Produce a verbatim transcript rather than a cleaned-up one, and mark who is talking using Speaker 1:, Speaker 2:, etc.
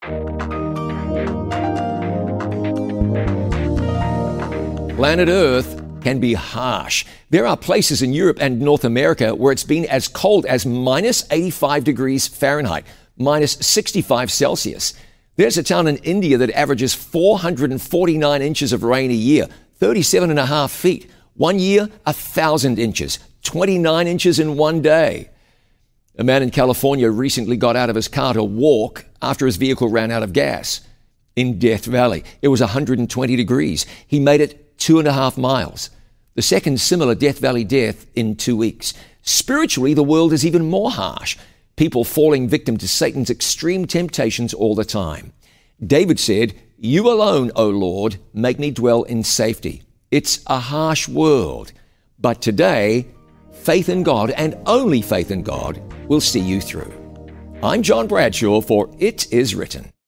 Speaker 1: Planet Earth can be harsh. There are places in Europe and North America where it's been as cold as minus eighty-five degrees Fahrenheit, minus sixty-five Celsius. There's a town in India that averages four hundred forty-nine inches of rain a year, thirty-seven and a half feet. One year, one thousand inches, twenty-nine inches in one day. A man in California recently got out of his car to walk after his vehicle ran out of gas. In Death Valley, it was one hundred twenty degrees. He made it two and a half miles. The second similar Death Valley death in two weeks. Spiritually, the world is even more harsh. People falling victim to Satan's extreme temptations all the time. David said, "You alone, O Lord, make me dwell in safety." It's a harsh world. But today, faith in God, and only faith in God, will see you through. I'm John Bradshaw for It Is Written.